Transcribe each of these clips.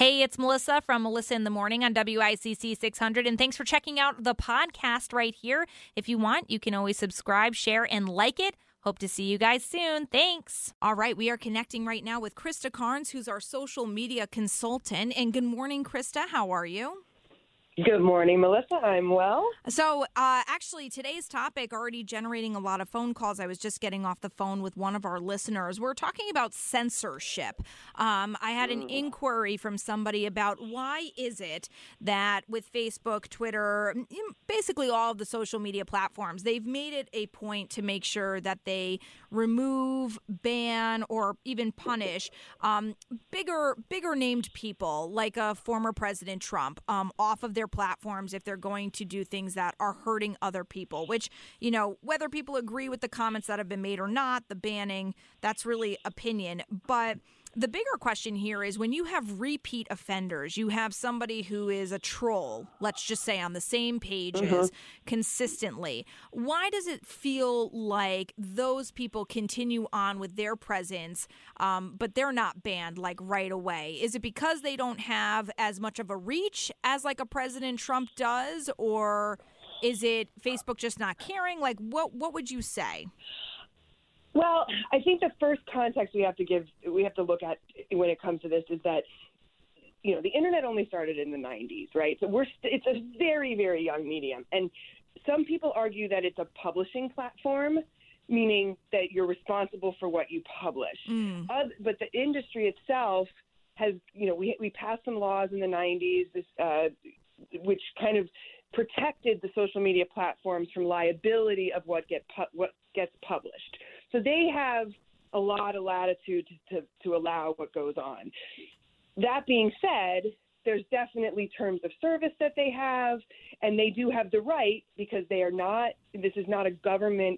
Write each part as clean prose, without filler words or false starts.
Hey, it's Melissa from Melissa in the Morning on WICC 600, and thanks for checking out the podcast right here. If you want, you can always subscribe, share, and like it. Hope to see you guys soon. Thanks. All right, we are connecting right now with Krista Carnes, who's our social media consultant. And good morning, Krista. How are you? Good morning, Melissa. I'm well. So actually, today's topic already generating a lot of phone calls. I was just getting off the phone with one of our listeners. We're talking about censorship. I had an inquiry from somebody about why is it that with Facebook, Twitter, basically all of the social media platforms, they've made it a point to make sure that they remove, ban, or even punish bigger named people like former President Trump off of their platforms if they're going to do things that are hurting other people, which, you know, whether people agree with the comments that have been made or not, the banning, that's really opinion. But the bigger question here is when you have repeat offenders, you have somebody who is a troll, let's just say on the same pages consistently. Why does it feel like those people continue on with their presence, but they're not banned like right away? Is it because they don't have as much of a reach as like a President Trump does, or is it Facebook just not caring? Like, what would you say? Well, I think the first context we have to look at when it comes to this is that, you know, the internet only started in the 90s, right? So it's a very, very young medium. And some people argue that it's a publishing platform, meaning that you're responsible for what you publish. But the industry itself has, you know, we passed some laws in the 90s, which kind of protected the social media platforms from liability of what gets published. So they have a lot of latitude to allow what goes on. That being said, there's definitely terms of service that they have, and they do have the right because this is not a government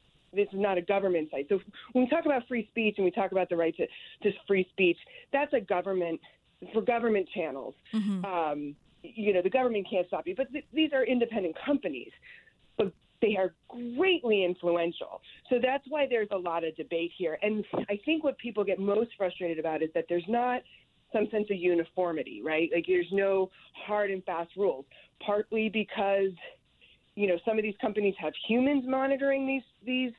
site. So when we talk about free speech and we talk about the right to free speech, that's for government channels. You know, the government can't stop you, but these are independent companies. But they are greatly influential. So that's why there's a lot of debate here. And I think what people get most frustrated about is that there's not some sense of uniformity, right? Like there's no hard and fast rules, partly because, you know, some of these companies have humans monitoring these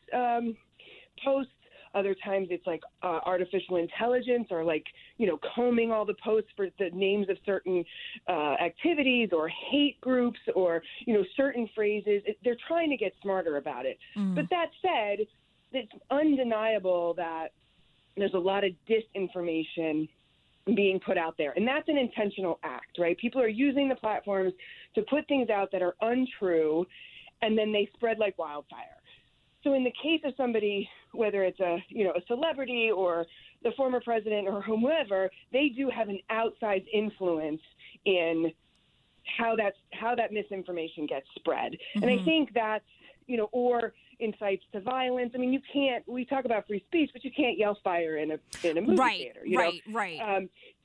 posts. Other times it's like artificial intelligence or like, you know, combing all the posts for the names of certain activities or hate groups or, you know, certain phrases. They're trying to get smarter about it. But that said, it's undeniable that there's a lot of disinformation being put out there. And that's an intentional act, right? People are using the platforms to put things out that are untrue, and then they spread like wildfire. So in the case of somebody, whether it's a celebrity or the former president or whomever, they do have an outsized influence in how that misinformation gets spread. And I think that's, you know, or incites to violence. I mean, we talk about free speech, but you can't yell fire in a movie theater. You know? Right.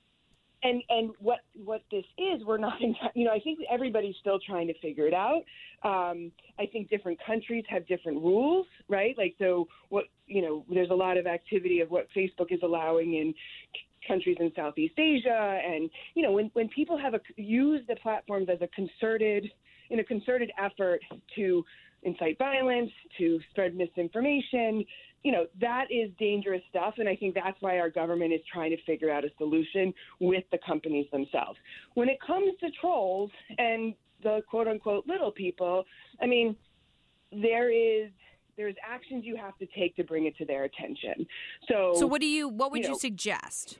And what this is, we're not, you know, I think everybody's still trying to figure it out. I think different countries have different rules, right? Like, so there's a lot of activity of what Facebook is allowing in countries in Southeast Asia. And, you know, when people use the platforms as a concerted effort to incite violence, to spread misinformation, you know, that is dangerous stuff. And I think that's why our government is trying to figure out a solution with the companies themselves. When it comes to trolls and the quote unquote little people, I mean, there's actions you have to take to bring it to their attention. So what would you suggest?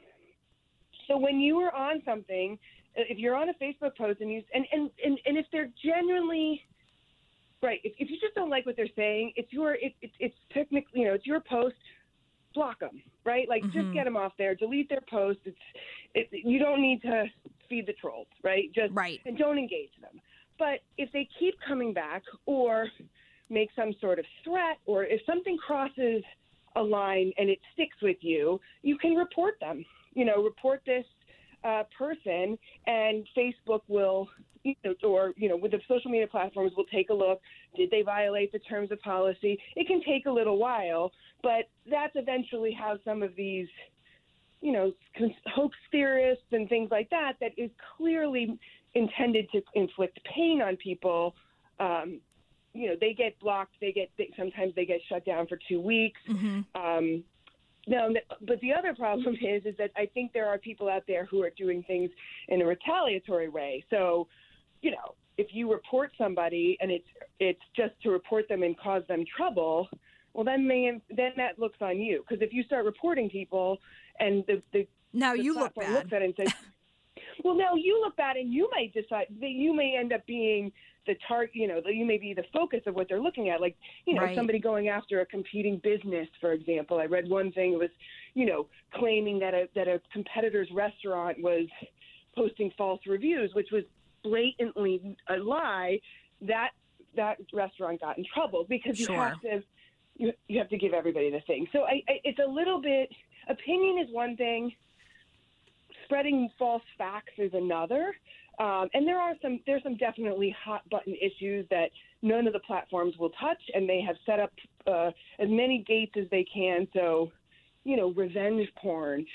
So when you are on something, if you're on a Facebook post and if they're genuinely right, if you just don't like what they're saying, it's technically, you know, it's your post. Block them, right? Like just get them off there, delete their post. You don't need to feed the trolls, right? And don't engage them. But if they keep coming back or make some sort of threat, or if something crosses a line and it sticks with you, you can report them. You know, report this person, and Facebook will, or with the social media platforms, will take a look. Did they violate the terms of policy? It can take a little while, but that's eventually how some of these hoax theorists and things like that is clearly intended to inflict pain on people. They get blocked. Sometimes they get shut down for 2 weeks. Mm-hmm. No, but the other problem is that I think there are people out there who are doing things in a retaliatory way. So, if you report somebody and it's just to report them and cause them trouble, well, then that looks on you. Because if you start reporting people and the look bad. looks at it and says, well, now you look bad, and you might decide that you may end up being the target, you may be the focus of what they're looking at. Like, right. Somebody going after a competing business, for example. I read one thing, it was, claiming that a competitor's restaurant was posting false reviews, which was blatantly a lie. That restaurant got in trouble because you Sure. you have to give everybody the thing. So it's a little bit, opinion is one thing, spreading false facts is another. And there's some definitely hot button issues that none of the platforms will touch, and they have set up as many gates as they can. So, revenge porn,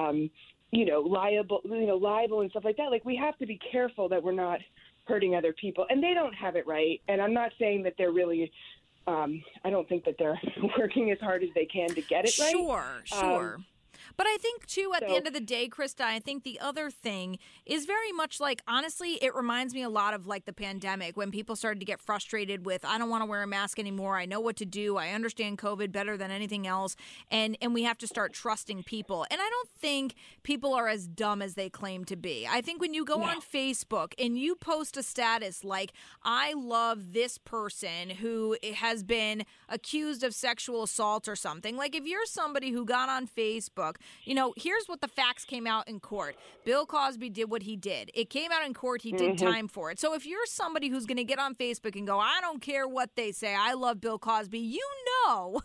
libel and stuff like that. Like, we have to be careful that we're not hurting other people, and they don't have it right. And I'm not saying that they're really. I don't think that they're working as hard as they can to get it right. Sure. But I think, too, at the end of the day, Krista, I think the other thing is very much like, honestly, it reminds me a lot of like the pandemic when people started to get frustrated with, I don't want to wear a mask anymore. I know what to do. I understand COVID better than anything else. And we have to start trusting people. And I don't think people are as dumb as they claim to be. I think when you go on Facebook and you post a status like, I love this person who has been accused of sexual assault or something, like if you're somebody who got on Facebook, here's what the facts came out in court. Bill Cosby did what he did. It came out in court. He did time for it. So if you're somebody who's going to get on Facebook and go, I don't care what they say, I love Bill Cosby, you know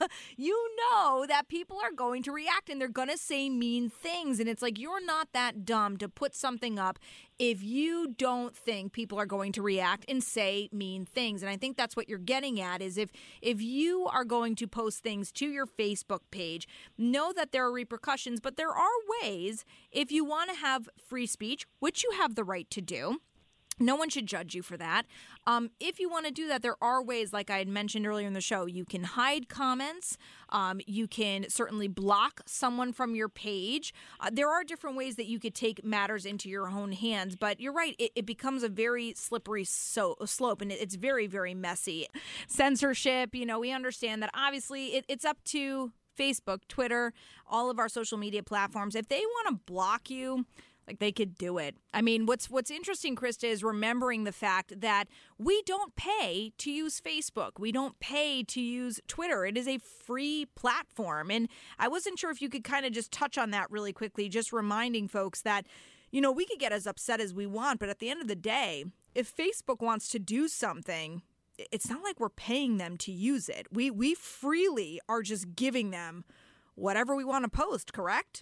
that people are going to react and they're going to say mean things. And it's like, you're not that dumb to put something up if you don't think people are going to react and say mean things. And I think that's what you're getting at is if you are going to post things to your Facebook page, know that there are repercussions, but there are ways if you want to have free speech, which you have the right to do. No one should judge you for that. If you want to do that, there are ways, like I had mentioned earlier in the show. You can hide comments. You can certainly block someone from your page. There are different ways that you could take matters into your own hands. But you're right. It becomes a very slippery slope, and it's very, very messy. Censorship, we understand that obviously it's up to Facebook, Twitter, all of our social media platforms. If they want to block you, like, they could do it. I mean, what's interesting, Krista, is remembering the fact that we don't pay to use Facebook. We don't pay to use Twitter. It is a free platform. And I wasn't sure if you could kind of just touch on that really quickly, just reminding folks that, we could get as upset as we want, but at the end of the day, if Facebook wants to do something, it's not like we're paying them to use it. We freely are just giving them whatever we want to post, correct?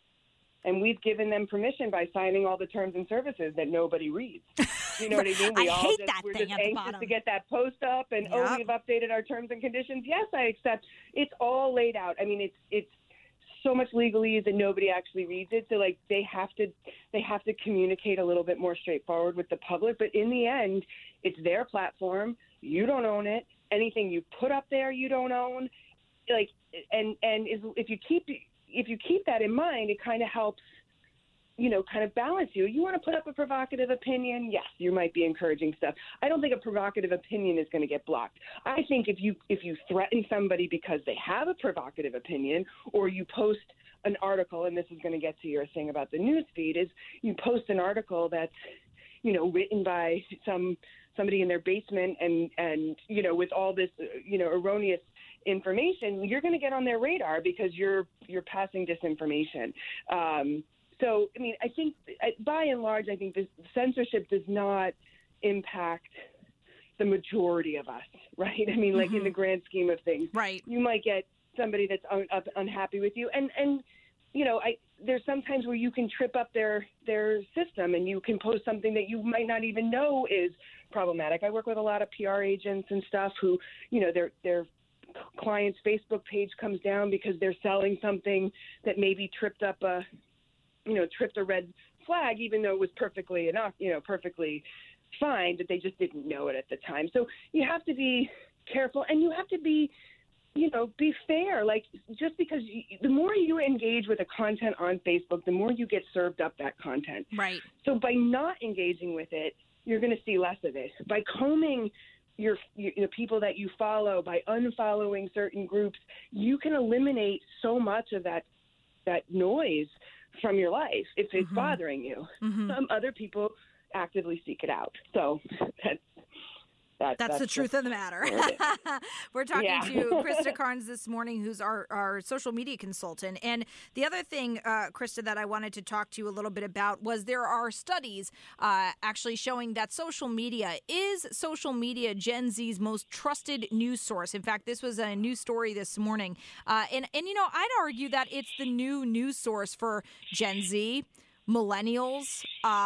And we've given them permission by signing all the terms and services that nobody reads. You know what I mean? I hate that we're thing just at the anxious bottom to get that post up, and we've updated our terms and conditions. Yes, I accept. It's all laid out. I mean, it's so much legalese that nobody actually reads it. So like they have to communicate a little bit more straightforward with the public. But in the end, it's their platform. You don't own it. Anything you put up there, you don't own. Like, if you keep that in mind, it kind of helps, kind of balance you. You want to put up a provocative opinion? Yes, you might be encouraging stuff. I don't think a provocative opinion is going to get blocked. I think if you threaten somebody because they have a provocative opinion, or you post an article, and this is going to get to your thing about the news feed, is you post an article that's, written by somebody in their basement and with all this, erroneous information, you're going to get on their radar because you're passing disinformation. So, I mean, I think by and large, I think this censorship does not impact the majority of us, right? I mean, like in the grand scheme of things, right? You might get somebody that's unhappy with you, and there's sometimes where you can trip up their system, and you can post something that you might not even know is problematic. I work with a lot of PR agents and stuff who, their client's Facebook page comes down because they're selling something that maybe tripped up a tripped a red flag, even though it was perfectly fine, but they just didn't know it at the time. So you have to be careful, and you have to be fair. Like, just because the more you engage with the content on Facebook, the more you get served up that content. Right. So by not engaging with it, you're going to see less of it. By combing your people that you follow, by unfollowing certain groups, you can eliminate so much of that noise from your life if it's bothering you. Some other people actively seek it out. So that's the truth of the matter. We're talking to Krista Carnes this morning, who's our social media consultant. And the other thing, Krista, that I wanted to talk to you a little bit about was there are studies actually showing that social media Gen Z's most trusted news source. In fact, this was a news story this morning. And I'd argue that it's the new news source for Gen Z, millennials.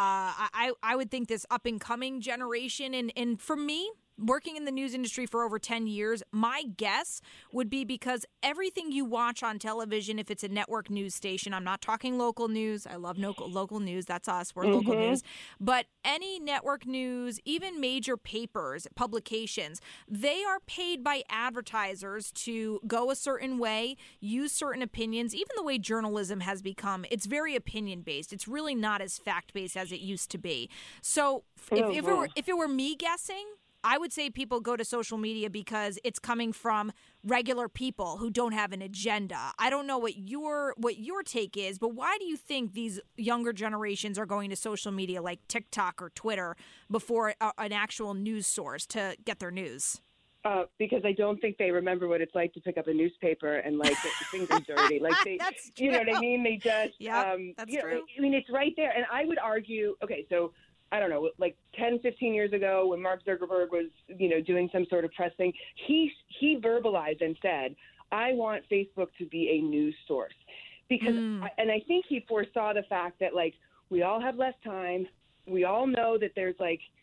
I would think this up-and-coming generation. And for me, working in the news industry for over 10 years, my guess would be because everything you watch on television, if it's a network news station, I'm not talking local news. I love local news. That's us. We're local news. But any network news, even major papers, publications, they are paid by advertisers to go a certain way, use certain opinions. Even the way journalism has become, it's very opinion-based. It's really not as fact-based as it used to be. So if it were me guessing, I would say people go to social media because it's coming from regular people who don't have an agenda. I don't know what your take is, but why do you think these younger generations are going to social media like TikTok or Twitter before an actual news source to get their news? Because I don't think they remember what it's like to pick up a newspaper and get your fingers dirty. Like That's you know what I mean? They just, that's true. I mean, it's right there. And I would argue, okay, so I don't know, like 10, 15 years ago when Mark Zuckerberg was, doing some sort of press thing, he verbalized and said, I want Facebook to be a news source. Because, and I think he foresaw the fact that, we all have less time. We all know that there's,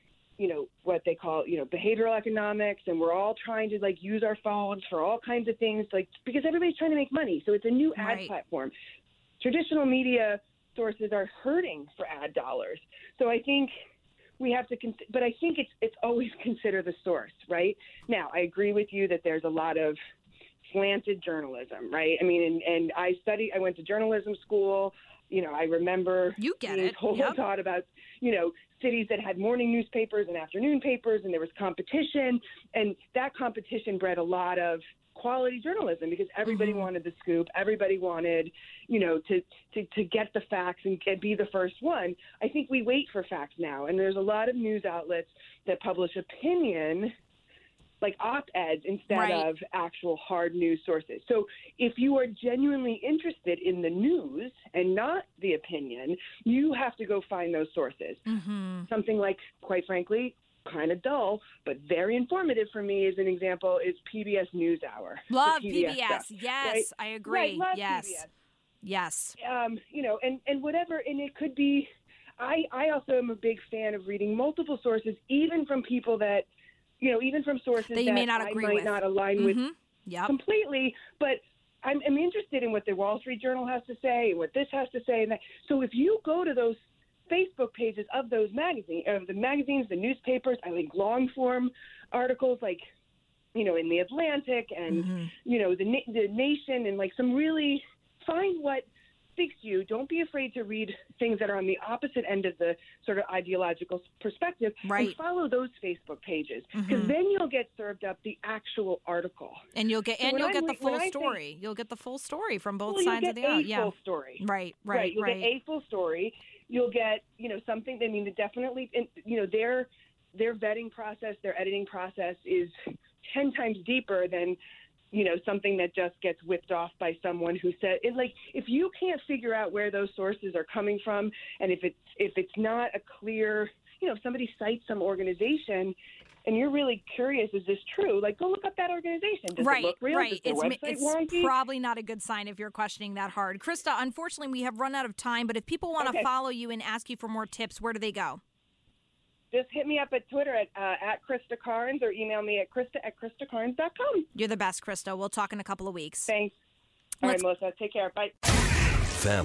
what they call, behavioral economics, and we're all trying to, use our phones for all kinds of things, because everybody's trying to make money. So it's a new ad platform. Traditional media sources are hurting for ad dollars. So I think we have to, but I think it's always consider the source, right? Now, I agree with you that there's a lot of slanted journalism, right? I mean, and I went to journalism school. I remember being taught about, cities that had morning newspapers and afternoon papers, and there was competition, and that competition bred a lot of quality journalism because everybody wanted the scoop. Everybody wanted, to get the facts and be the first one. I think we wait for facts now. And there's a lot of news outlets that publish opinion, like op-eds, instead of actual hard news sources. So if you are genuinely interested in the news and not the opinion, you have to go find those sources. Something like, quite frankly, kind of dull, but very informative for me as an example is PBS NewsHour. Love PBS. Yes, right? I agree. Right, love yes. PBS. Yes. And whatever, and it could be, I also am a big fan of reading multiple sources, even from people that, even from sources that you may not agree with. Not align with completely, but I'm interested in what the Wall Street Journal has to say, what this has to say, and that. So if you go to those Facebook pages of those magazines, the newspapers, I like long form articles in the Atlantic and, the Nation, and some really find what speaks to you. Don't be afraid to read things that are on the opposite end of the sort of ideological perspective, and follow those Facebook pages, because then you'll get served up the actual article, and you'll get the full story. You'll get the full story from both sides of the aisle. Full story. Right. You'll get a full story. You'll get something. I mean, definitely, their vetting process, their editing process is 10 times deeper than something that just gets whipped off by someone who said it. If you can't figure out where those sources are coming from, and if it's not a clear, if somebody cites some organization and you're really curious, is this true? Go look up that organization. Does it look real? Right. Is their website wonky? Probably not a good sign if you're questioning that hard. Krista, unfortunately, we have run out of time, but if people want to follow you and ask you for more tips, where do they go? Just hit me up at Twitter at Krista Carnes, or email me at Krista@KristaCarnes.com. You're the best, Krista. We'll talk in a couple of weeks. Thanks. All right, Melissa. Take care. Bye. Family,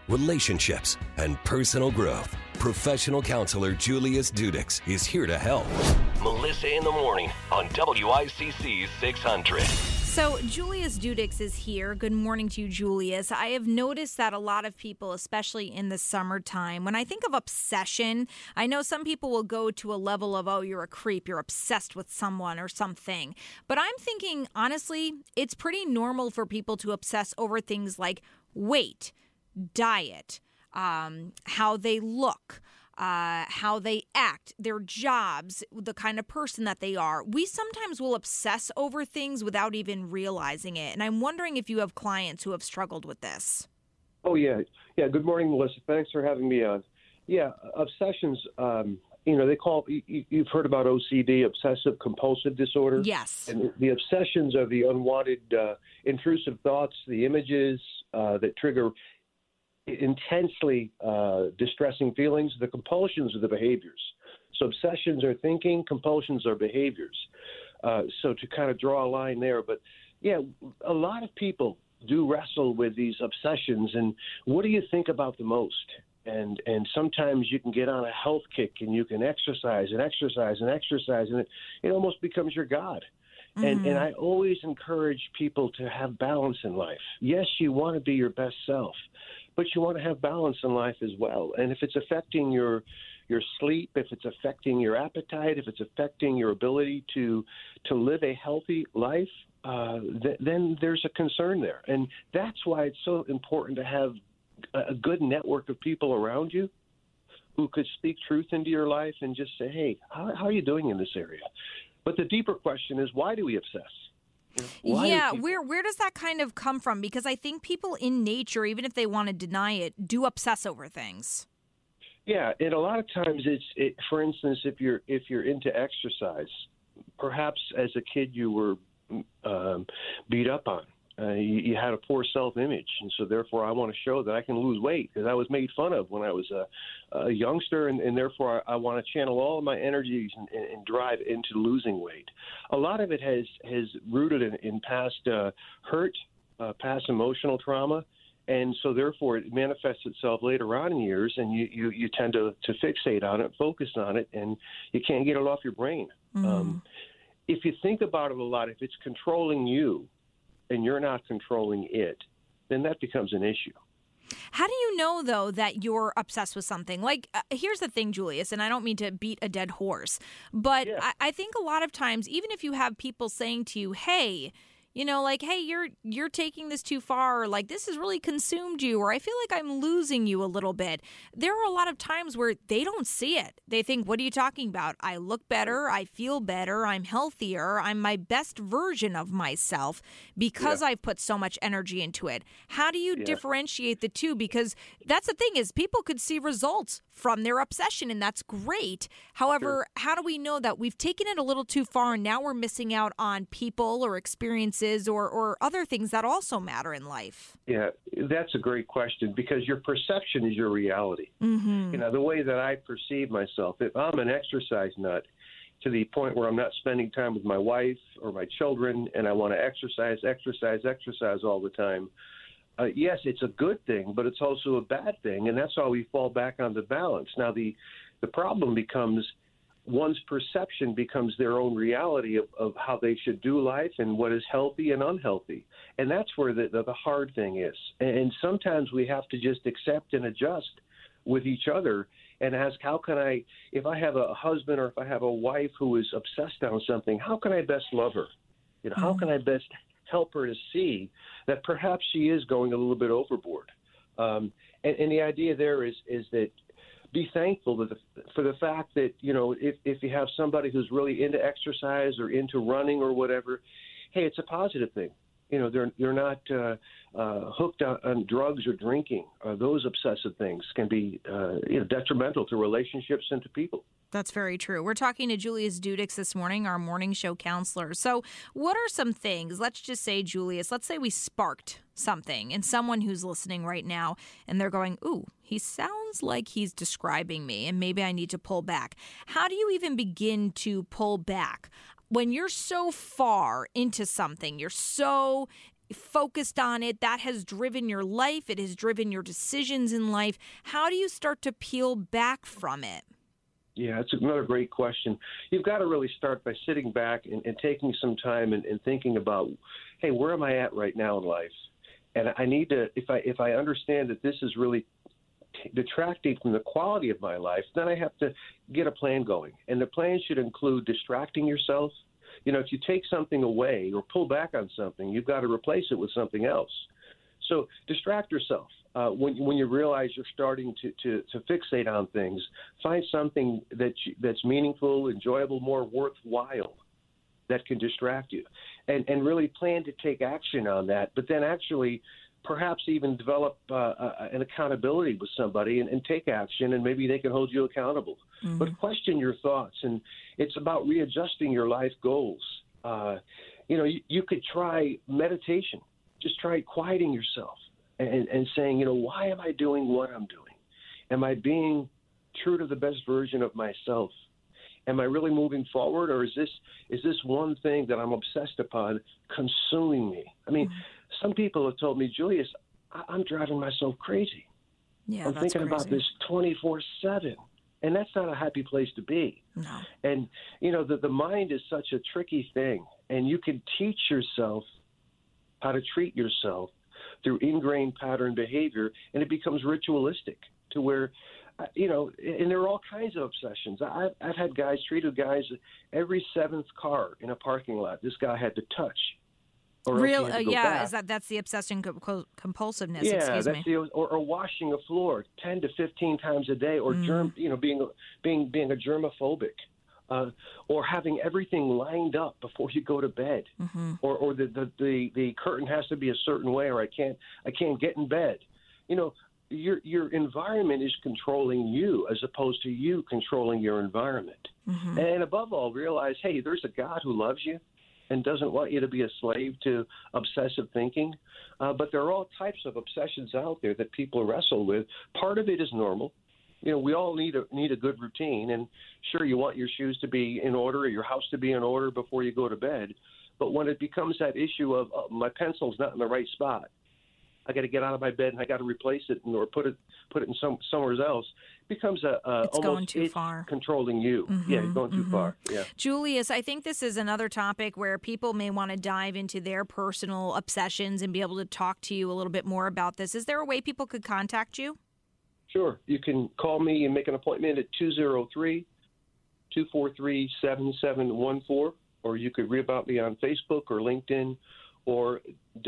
relationships, and personal growth. Professional counselor Julius Dudix is here to help. Melissa in the Morning on WICC 600. So Julius Dudix is here. Good morning to you, Julius. I have noticed that a lot of people, especially in the summertime, when I think of obsession, I know some people will go to a level of, oh, you're a creep, you're obsessed with someone or something. But I'm thinking, honestly, it's pretty normal for people to obsess over things like weight, diet, how they look, how they act, their jobs, the kind of person that they are. We sometimes will obsess over things without even realizing it. And I'm wondering if you have clients who have struggled with this. Oh, yeah. Yeah. Good morning, Melissa. Thanks for having me on. Yeah. Obsessions, they call, you've heard about OCD, obsessive compulsive disorder. Yes. And the obsessions are the unwanted, intrusive thoughts, the images that trigger intensely distressing feelings. The compulsions are the behaviors. So obsessions are thinking, compulsions are behaviors. So to kind of draw a line there, but yeah, a lot of people do wrestle with these obsessions, and what do you think about the most? And sometimes you can get on a health kick and you can exercise and exercise and exercise, and it almost becomes your God. And I always encourage people to have balance in life. Yes, you want to be your best self, but you want to have balance in life as well. And if it's affecting your sleep, if it's affecting your appetite, if it's affecting your ability to live a healthy life, then there's a concern there. And that's why it's so important to have a good network of people around you who could speak truth into your life and just say, hey, how are you doing in this area? But the deeper question is, why do we obsess? Where does that kind of come from? Because I think people in nature, even if they want to deny it, do obsess over things. Yeah, and a lot of times for instance, if you're into exercise, perhaps as a kid you were beat up on. You had a poor self-image, and so therefore I want to show that I can lose weight because I was made fun of when I was a youngster, and therefore I want to channel all of my energies and drive into losing weight. A lot of it has rooted in past hurt, past emotional trauma, and so therefore it manifests itself later on in years, and you tend to fixate on it, focus on it, and you can't get it off your brain. If you think about it a lot, if it's controlling you, and you're not controlling it, then that becomes an issue. How do you know, though, that you're obsessed with something? Like, here's the thing, Julius, and I don't mean to beat a dead horse, but yeah. I think a lot of times, even if you have people saying to you, hey, hey, you're taking this too far, or like this has really consumed you, or I feel like I'm losing you a little bit. There are a lot of times where they don't see it. They think, what are you talking about? I look better, I feel better, I'm healthier, I'm my best version of myself because I've put so much energy into it. How do you differentiate the two? Because that's the thing is people could see results from their obsession, and that's great. However, how do we know that we've taken it a little too far and now we're missing out on people or experiences or other things that also matter in life? Yeah, that's a great question because your perception is your reality. The way that I perceive myself, if I'm an exercise nut to the point where I'm not spending time with my wife or my children and I want to exercise all the time, yes, it's a good thing, but it's also a bad thing, and that's how we fall back on the balance. Now, the problem becomes one's perception becomes their own reality of how they should do life and what is healthy and unhealthy. And that's where the hard thing is. And sometimes we have to just accept and adjust with each other and ask, how can I, if I have a husband or if I have a wife who is obsessed on something, how can I best love her? How can I best help her to see that perhaps she is going a little bit overboard? And the idea there is that be thankful for the fact that, if you have somebody who's really into exercise or into running or whatever, hey, it's a positive thing. They're not hooked on drugs or drinking. Those obsessive things can be detrimental to relationships and to people. That's very true. We're talking to Julius Dudix this morning, our morning show counselor. So what are some things, let's just say, Julius, let's say we sparked something in someone who's listening right now and they're going, ooh, he sounds like he's describing me and maybe I need to pull back. How do you even begin to pull back? When you're so far into something, you're so focused on it. That has driven your life. It has driven your decisions in life. How do you start to peel back from it? Yeah, it's another great question. You've got to really start by sitting back and taking some time and thinking about, hey, where am I at right now in life? And I need to, if I understand that this is really detracting from the quality of my life, then I have to get a plan going. And the plan should include distracting yourself. You know, if you take something away or pull back on something, you've got to replace it with something else. So distract yourself. When you realize you're starting to fixate on things, find something that's meaningful, enjoyable, more worthwhile that can distract you, and really plan to take action on that. But then actually perhaps even develop an accountability with somebody and take action, and maybe they can hold you accountable. Mm-hmm. But question your thoughts, and it's about readjusting your life goals. You could try meditation. Just try quieting yourself and saying, why am I doing what I'm doing? Am I being true to the best version of myself? Am I really moving forward, or is this one thing that I'm obsessed upon consuming me? I mean, some people have told me, Julius, I'm driving myself crazy. Yeah, I'm thinking about this 24/7, and that's not a happy place to be. No. And, the mind is such a tricky thing, and you can teach yourself how to treat yourself through ingrained pattern behavior, and it becomes ritualistic to where, and there are all kinds of obsessions. I've had guys treated guys every seventh car in a parking lot. This guy had to touch. Real, that's the obsession compulsiveness. Yeah, excuse me. Or washing a floor 10 to 15 times a day, or being a germophobic. Or having everything lined up before you go to bed, or the curtain has to be a certain way, or I can't get in bed. Your environment is controlling you as opposed to you controlling your environment. Mm-hmm. And above all, realize, hey, there's a God who loves you and doesn't want you to be a slave to obsessive thinking. But there are all types of obsessions out there that people wrestle with. Part of it is normal. We all need a good routine, and sure, you want your shoes to be in order or your house to be in order before you go to bed. But when it becomes that issue of my pencil's not in the right spot, I got to get out of my bed and I got to replace it or put it in somewhere else, it becomes it's almost going too far, controlling you. Mm-hmm, yeah, you're going too far. Yeah. Julius, I think this is another topic where people may want to dive into their personal obsessions and be able to talk to you a little bit more about this. Is there a way people could contact you? Sure. You can call me and make an appointment at 203-243-7714, or you could read about me on Facebook or LinkedIn or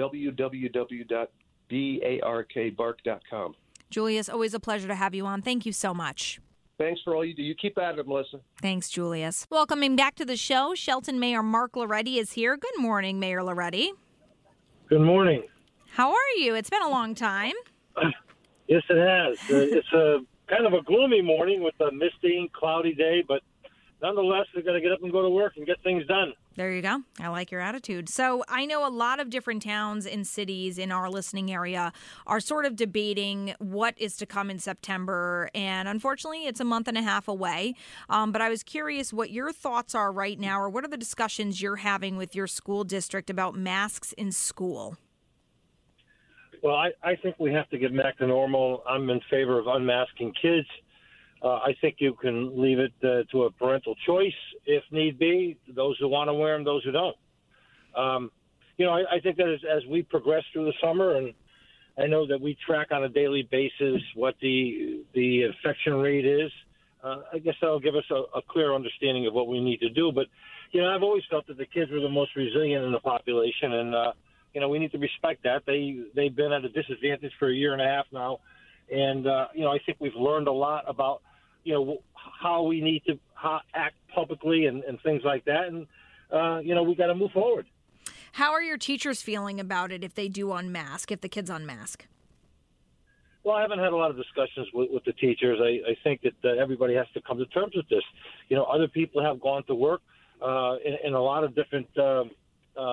www.barkbark.com. Julius, always a pleasure to have you on. Thank you so much. Thanks for all you do. You keep at it, Melissa. Thanks, Julius. Welcoming back to the show, Shelton Mayor Mark Loretti is here. Good morning, Mayor Loretti. Good morning. How are you? It's been a long time. Yes, it has. It's a kind of a gloomy morning with a misty, cloudy day, but nonetheless, we've got to get up and go to work and get things done. There you go. I like your attitude. So I know a lot of different towns and cities in our listening area are sort of debating what is to come in September. And unfortunately, it's a month and a half away. But I was curious what your thoughts are right now, or what are the discussions you're having with your school district about masks in school? Well, I think we have to get back to normal. I'm in favor of unmasking kids. I think you can leave it to a parental choice if need be, those who want to wear them, those who don't. I think that as we progress through the summer, and I know that we track on a daily basis what the infection rate is, I guess that'll give us a clear understanding of what we need to do. But, I've always felt that the kids were the most resilient in the population, and we need to respect that. They've been at a disadvantage for a year and a half now. And, I think we've learned a lot about, how we need to act publicly and things like that. And, we got to move forward. How are your teachers feeling about it if they do unmask, if the kids unmask? Well, I haven't had a lot of discussions with the teachers. I think that everybody has to come to terms with this. Other people have gone to work in a lot of different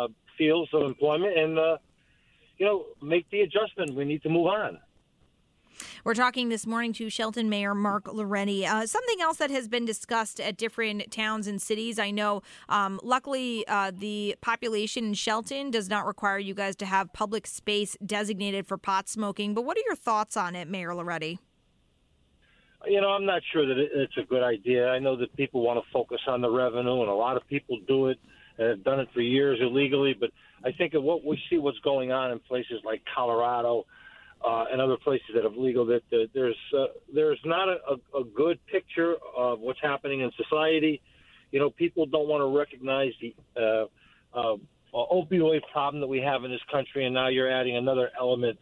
fields of employment and, make the adjustment. We need to move on. We're talking this morning to Shelton Mayor Mark Loretti. Something else that has been discussed at different towns and cities. I know, luckily, the population in Shelton does not require you guys to have public space designated for pot smoking. But what are your thoughts on it, Mayor Loretti? I'm not sure that it's a good idea. I know that people want to focus on the revenue, and a lot of people do it and have done it for years illegally. But I think of what we see what's going on in places like Colorado and other places that have legal, that there's not a good picture of what's happening in society. People don't want to recognize the opioid problem that we have in this country, and now you're adding another element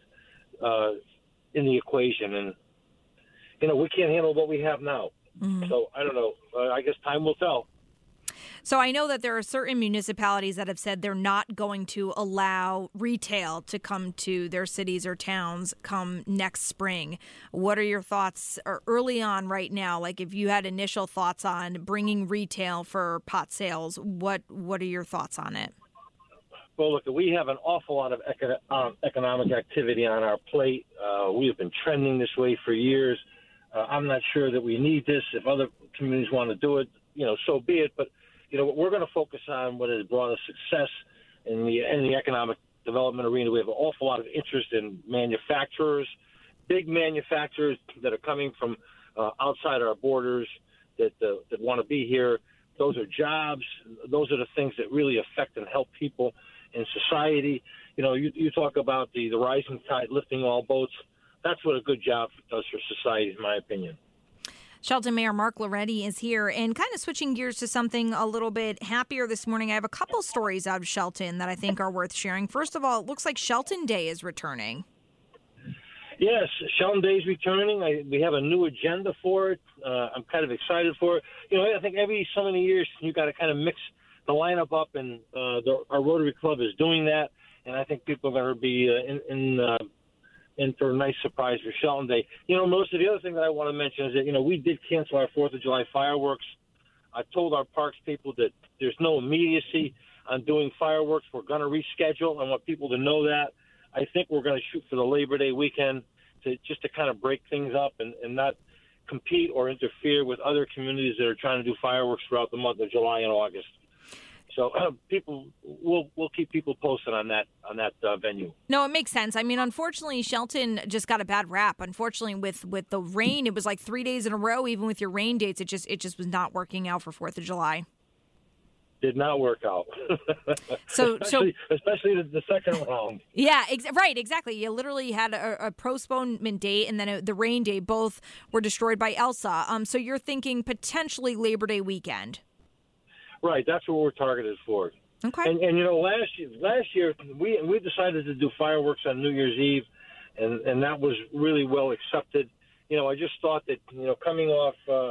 in the equation. And, we can't handle what we have now. Mm-hmm. So I don't know. I guess time will tell. So I know that there are certain municipalities that have said they're not going to allow retail to come to their cities or towns come next spring. What are your thoughts early on right now? Like if you had initial thoughts on bringing retail for pot sales, what are your thoughts on it? Well, look, we have an awful lot of economic activity on our plate. We have been trending this way for years. I'm not sure that we need this. If other communities want to do it, so be it. But we're going to focus on what has brought us success in the economic development arena. We have an awful lot of interest in manufacturers, big manufacturers that are coming from outside our borders that want to be here. Those are jobs. Those are the things that really affect and help people in society. You talk about the rising tide lifting all boats. That's what a good job does for society, in my opinion. Shelton Mayor Mark Loretti is here, and kind of switching gears to something a little bit happier this morning. I have a couple stories out of Shelton that I think are worth sharing. First of all, it looks like Shelton Day is returning. Yes, Shelton Day is returning. We have a new agenda for it. I'm kind of excited for it. I think every so many years you got to kind of mix the lineup up, and our Rotary Club is doing that. And I think people are going to be in for a nice surprise for Shelton Day. Melissa, the other thing that I want to mention is that, we did cancel our 4th of July fireworks. I told our parks people that there's no immediacy on doing fireworks. We're going to reschedule. I want people to know that. I think we're going to shoot for the Labor Day weekend to kind of break things up and not compete or interfere with other communities that are trying to do fireworks throughout the month of July and August. So we'll keep people posted on that venue. No, it makes sense. I mean, unfortunately, Shelton just got a bad rap. Unfortunately, with the rain, it was like 3 days in a row. Even with your rain dates, it just was not working out for 4th of July. Did not work out. especially the second round. Yeah, right, exactly. You literally had a postponement date and then the rain date. Both were destroyed by Elsa. So you're thinking potentially Labor Day weekend. Right, that's what we're targeted for. Okay. And last year we decided to do fireworks on New Year's Eve, and that was really well accepted. I just thought that coming off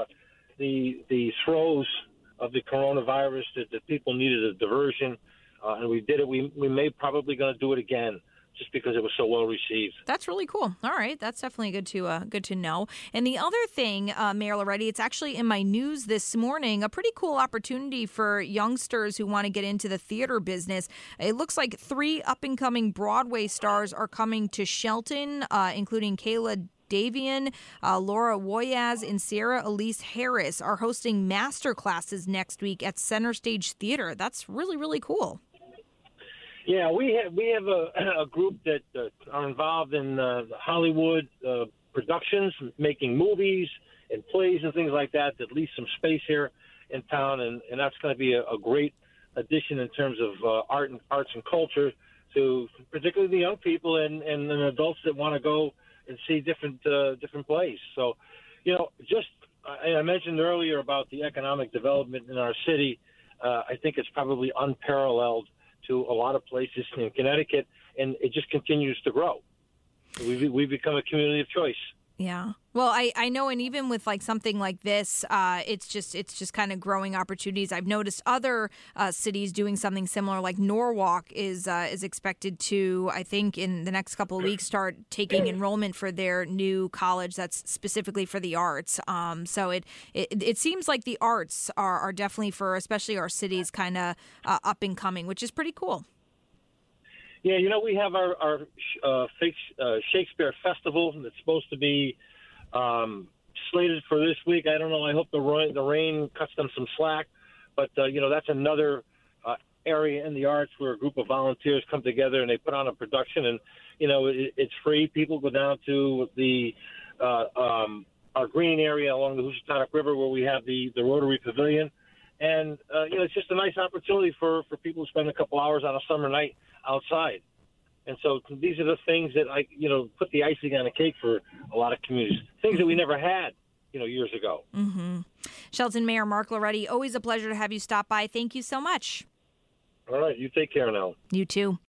the throes of the coronavirus, that people needed a diversion, and we did it. We may probably going to do it again, just because it was so well received. That's really cool. All right, that's definitely good to know. And the other thing, Mayor Loretti, it's actually in my news this morning, a pretty cool opportunity for youngsters who want to get into the theater business. It looks like 3 up-and-coming Broadway stars are coming to Shelton, including Kayla Davian, Laura Woyaz, and Sarah Elise Harris are hosting master classes next week at Center Stage Theater. That's really, really cool. Yeah, we have a group that are involved in Hollywood productions, making movies and plays and things like that lease some space here in town, and that's going to be a great addition in terms of arts and culture to particularly the young people and adults that want to go and see different plays. So, I mentioned earlier about the economic development in our city. I think it's probably unparalleled to a lot of places in Connecticut, and it just continues to grow. We've become a community of choice. Yeah. Well, I know, and even with like something like this, it's just kind of growing opportunities. I've noticed other cities doing something similar, like Norwalk is expected to, I think, in the next couple of weeks, start taking enrollment for their new college that's specifically for the arts. So it seems like the arts are definitely for, especially our cities, kind of up and coming, which is pretty cool. Yeah, we have our Shakespeare Festival that's supposed to be slated for this week. I don't know. I hope the rain cuts them some slack. But, that's another area in the arts where a group of volunteers come together and they put on a production. And, it's free. People go down to our green area along the Housatonic River where we have the Rotary Pavilion. And, it's just a nice opportunity for people to spend a couple hours on a summer night outside. And so these are the things that put the icing on the cake for a lot of communities, things that we never had, years ago. Mm-hmm. Shelton Mayor Mark Loretti, always a pleasure to have you stop by. Thank you so much. All right. You take care now. You too.